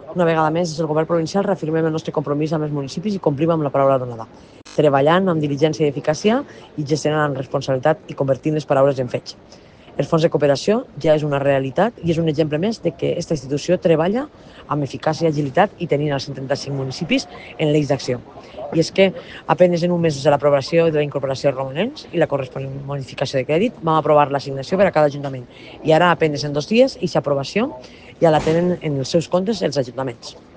Una vegada més, des del Govern provincial reafirmem el nostre compromís amb els municipis i complim amb la paraula donada, treballant amb diligència i eficàcia i gestionant amb responsabilitat i convertint les paraules en fets. El fons de cooperació ja és una realitat i és un exemple més de que aquesta institució treballa amb eficàcia i agilitat i tenint els 75 municipis en l'eix d'acció. I és que apenas en un mes de l'aprovació de la incorporació de romanents i la corresponent modificació de crèdit vam aprovar l'assignació per a cada ajuntament i ara apenas en 2 dies aquesta aprovació ja la tenen en els seus comptes els ajuntaments.